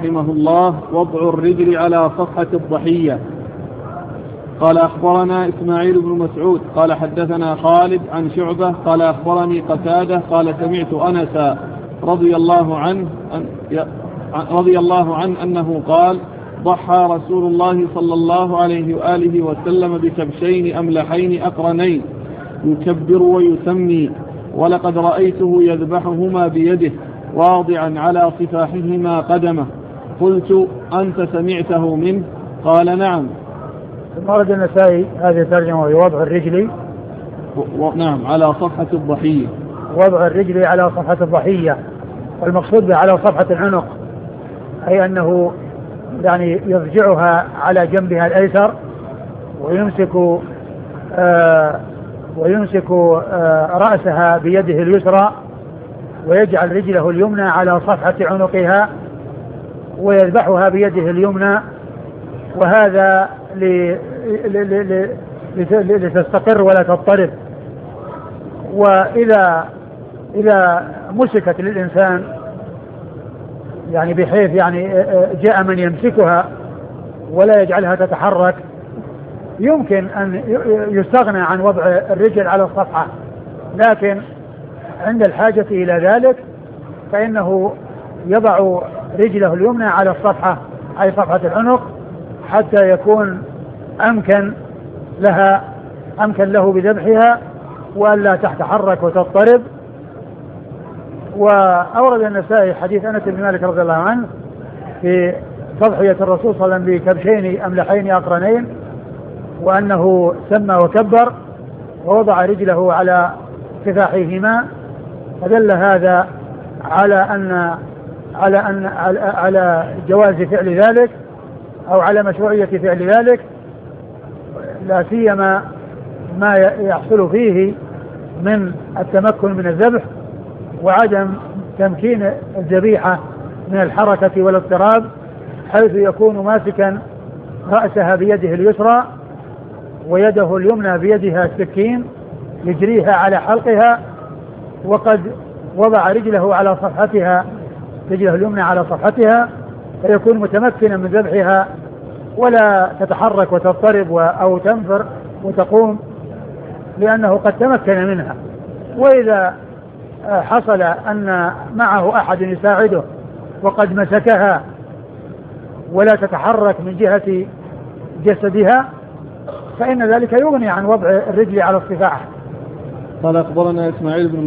رحمه الله: وضع الرجل على صفحة الضحية. قال: أخبرنا إسماعيل بن مسعود قال حدثنا خالد عن شعبة قال أخبرني قتادة قال سمعت أنس رضي الله عنه أنه قال: ضحى رسول الله صلى الله عليه وآله وسلم بكبشين أملحين أقرنين يكبر ويسمي، ولقد رأيته يذبحهما بيده واضعا على صفاحهما قدمه. قلت: أنت سمعته منه؟ قال: نعم. ثم ورد النسائي هذه الترجمة وهي وضع الرجل نعم على صفحة الضحية. وضع الرجل على صفحة الضحية، والمقصود به على صفحة العنق، أي أنه يعني يضجعها على جنبها الأيسر ويمسك رأسها بيده اليسرى، ويجعل رجله اليمنى على صفحة عنقها ويذبحها بيده اليمنى، وهذا لتستقر ولا تضطرب. وإذا مسكت للإنسان يعني بحيث يعني جاء من يمسكها ولا يجعلها تتحرك، يمكن أن يستغنى عن وضع الرجل على الصفحة، لكن عند الحاجة إلى ذلك فإنه يضع رجله اليمنى على الصفحة أي صفحة العنق حتى يكون أمكن له بذبحها وألا تتحرك وتضطرب. وأورد النسائي حديث أنس بن مالك رضي الله عنه في تضحية الرسول صلى الله عليه وسلم بكبشين أملحين أقرنين، وأنه سمى وكبر ووضع رجله على كفاحهما، فدل هذا على جواز فعل ذلك أو على مشروعية فعل ذلك، لا سيما ما يحصل فيه من التمكن من الذبح وعدم تمكين الذبيحة من الحركة والاضطراب، حيث يكون ماسكا رأسها بيده اليسرى ويده اليمنى بيدها السكين يجريها على حلقها، وقد وضع رجله على صفحتها، رجله اليمنى على صفحتها، فيكون متمكنا من ذبحها ولا تتحرك وتضطرب أو تنفر وتقوم، لأنه قد تمكن منها. وإذا حصل أن معه أحد يساعده وقد مسكها ولا تتحرك من جهة جسدها فإن ذلك يغني عن وضع الرجل على الصفاح. قال: أخبرنا إسماعيل بن